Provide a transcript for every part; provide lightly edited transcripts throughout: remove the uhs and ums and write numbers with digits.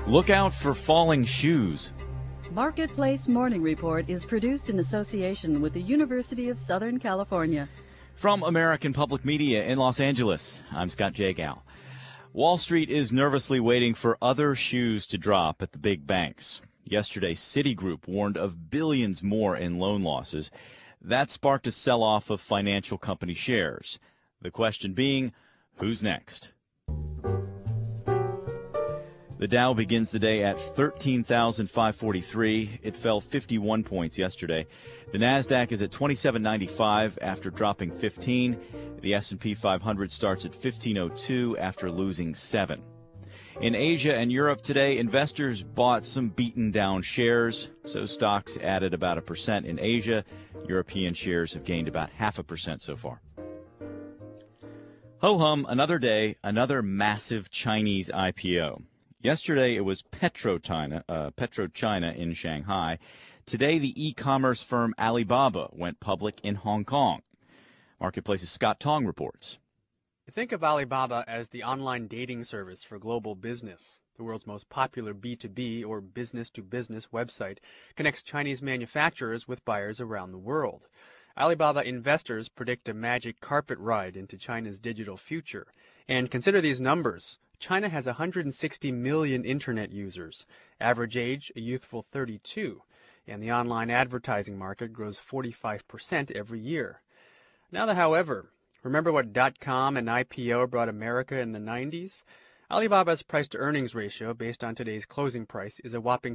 Look out for falling shoes. Marketplace Morning Report is produced in association with the University of Southern California. From American Public Media in Los Angeles, I'm Scott Jagow. Wall Street is nervously waiting for other shoes to drop at the big banks. Yesterday, Citigroup warned of billions more in loan losses. That sparked a sell-off of financial company shares. The question being, who's next? The Dow begins the day at 13,543. It fell 51 points yesterday. The Nasdaq is at 2795 after dropping 15. The S&P 500 starts at 1502 after losing 7. In Asia and Europe today, investors bought some beaten down shares, so stocks added about 1% in Asia. European shares have gained about 0.5% so far. Ho-hum, another day, another massive Chinese IPO. Yesterday, it was PetroChina in Shanghai. Today, the e-commerce firm Alibaba went public in Hong Kong. Marketplace's Scott Tong reports. Think of Alibaba as the online dating service for global business. The world's most popular B2B or business-to-business website connects Chinese manufacturers with buyers around the world. Alibaba investors predict a magic carpet ride into China's digital future. And consider these numbers. China has 160 million internet users, average age a youthful 32, and the online advertising market grows 45% every year. However, remember what .com and IPO brought America in the 90s? Alibaba's price-to-earnings ratio, based on today's closing price, is a whopping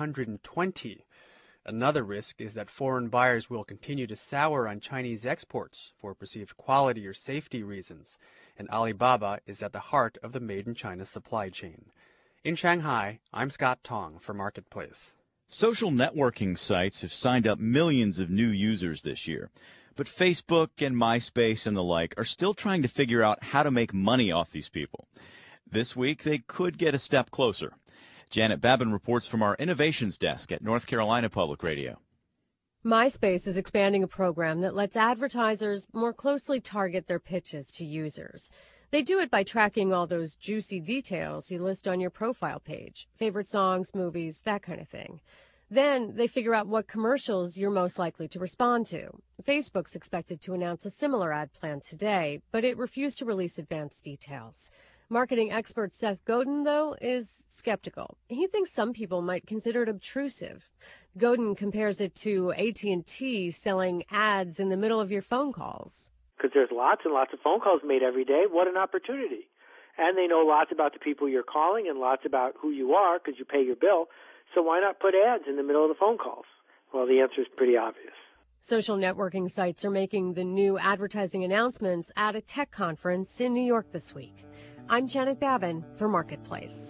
320. Another risk is that foreign buyers will continue to sour on Chinese exports for perceived quality or safety reasons, and Alibaba is at the heart of the made-in-China supply chain. In Shanghai, I'm Scott Tong for Marketplace. Social networking sites have signed up millions of new users this year, but Facebook and MySpace and the like are still trying to figure out how to make money off these people. This week, they could get a step closer. Janet Babin reports from our innovations desk at North Carolina Public Radio. MySpace is expanding a program that lets advertisers more closely target their pitches to users. They do it by tracking all those juicy details you list on your profile page, favorite songs, movies, that kind of thing. Then they figure out what commercials you're most likely to respond to. Facebook's expected to announce a similar ad plan today, but it refused to release advanced details. Marketing expert Seth Godin, though, is skeptical. He thinks some people might consider it obtrusive. Godin compares it to AT&T selling ads in the middle of your phone calls. Because there's lots and lots of phone calls made every day. What an opportunity. And they know lots about the people you're calling and lots about who you are because you pay your bill. So why not put ads in the middle of the phone calls? Well, the answer is pretty obvious. Social networking sites are making the new advertising announcements at a tech conference in New York this week. I'm Janet Babin for Marketplace.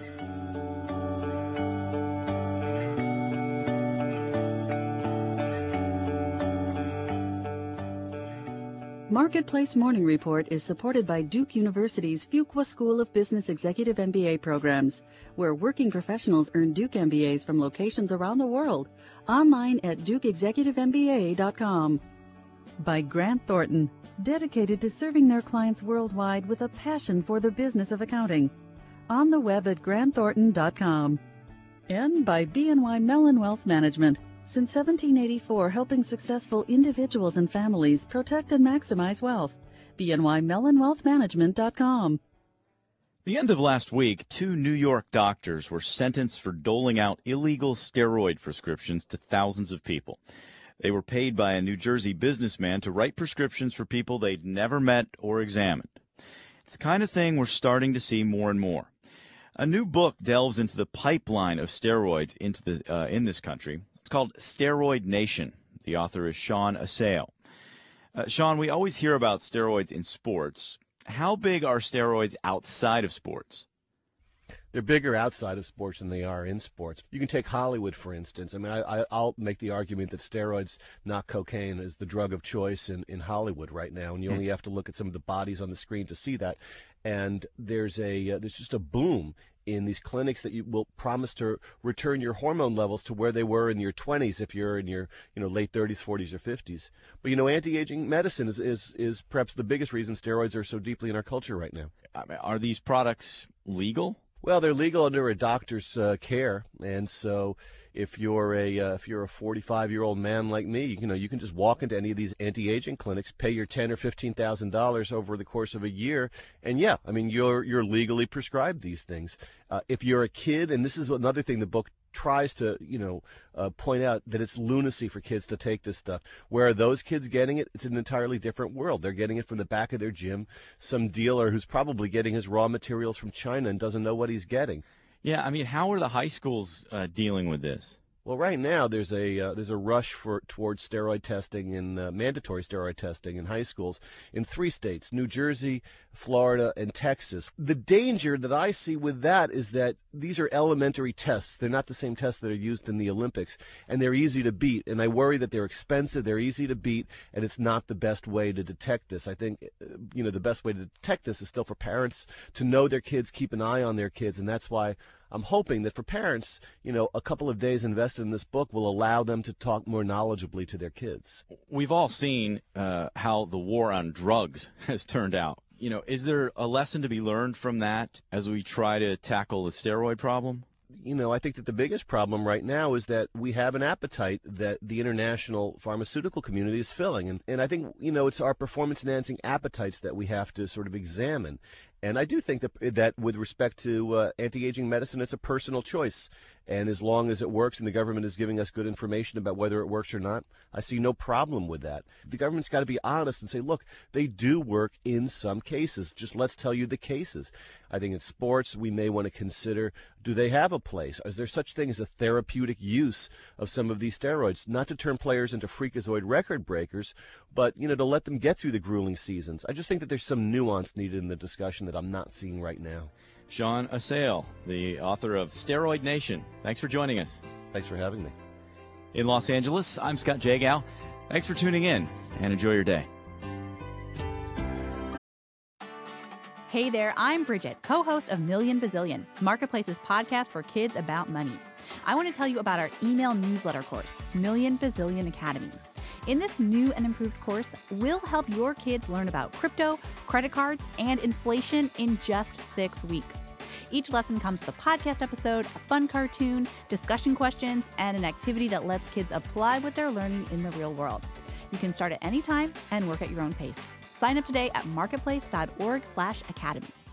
Marketplace Morning Report is supported by Duke University's Fuqua School of Business Executive MBA programs, where working professionals earn Duke MBAs from locations around the world. Online at dukeexecutivemba.com. By Grant Thornton, dedicated to serving their clients worldwide with a passion for the business of accounting. On the web at grantthornton.com. And by BNY Mellon Wealth Management, since 1784 helping successful individuals and families protect and maximize wealth. BNYMellonWealthManagement.com. The end of last week, 2 New York doctors were sentenced for doling out illegal steroid prescriptions to thousands of people. They were paid by a New Jersey businessman to write prescriptions for people they'd never met or examined. It's the kind of thing we're starting to see more and more. A new book delves into the pipeline of steroids in this country. It's called Steroid Nation. The author is Sean Assail. Sean, we always hear about steroids in sports. How big are steroids outside of sports? They're bigger outside of sports than they are in sports. You can take Hollywood, for instance. I mean, I'll make the argument that steroids, not cocaine, is the drug of choice in Hollywood right now, and you only have to look at some of the bodies on the screen to see that. And there's just a boom in these clinics that you will promise to return your hormone levels to where they were in your 20s if you're in your late 30s, 40s, or 50s. But anti-aging medicine is perhaps the biggest reason steroids are so deeply in our culture right now. I mean, are these products legal? Well, they're legal under a doctor's care, and so if you're a 45-year-old man like me, you can just walk into any of these anti-aging clinics, pay your $10,000 or $15,000 over the course of a year, and yeah, I mean you're legally prescribed these things. If you're a kid, and this is another thing the book tries to point out, that it's lunacy for kids to take this stuff. Where are those kids getting it? It's an entirely different world. They're getting it from the back of their gym, some dealer who's probably getting his raw materials from China and doesn't know what he's getting. Yeah, I mean, how are the high schools dealing with this? Well, right now there's a rush towards steroid testing and mandatory steroid testing in high schools in 3 states: New Jersey, Florida, and Texas. The danger that I see with that is that these are elementary tests. They're not the same tests that are used in the Olympics, and they're easy to beat. And I worry that they're expensive, they're easy to beat, and it's not the best way to detect this. I think the best way to detect this is still for parents to know their kids, keep an eye on their kids, and that's why I'm hoping that for parents, a couple of days invested in this book will allow them to talk more knowledgeably to their kids. We've all seen how the war on drugs has turned out. Is there a lesson to be learned from that as we try to tackle the steroid problem? I think that the biggest problem right now is that we have an appetite that the international pharmaceutical community is filling. And I think, it's our performance-enhancing appetites that we have to sort of examine. And I do think that with respect to anti-aging medicine, it's a personal choice. And as long as it works and the government is giving us good information about whether it works or not, I see no problem with that. The government's got to be honest and say, look, they do work in some cases. Just let's tell you the cases. I think in sports, we may want to consider, do they have a place? Is there such thing as a therapeutic use of some of these steroids? Not to turn players into freakazoid record breakers, but, to let them get through the grueling seasons. I just think that there's some nuance needed in the discussion that I'm not seeing right now. Sean Assael, the author of Steroid Nation. Thanks for joining us. Thanks for having me. In Los Angeles, I'm Scott Jagow. Thanks for tuning in, and enjoy your day. Hey there, I'm Bridget, co-host of Million Bazillion, Marketplace's podcast for kids about money. I want to tell you about our email newsletter course, Million Bazillion Academy. In this new and improved course, we'll help your kids learn about crypto, credit cards, and inflation in just 6 weeks. Each lesson comes with a podcast episode, a fun cartoon, discussion questions, and an activity that lets kids apply what they're learning in the real world. You can start at any time and work at your own pace. Sign up today at marketplace.org/academy.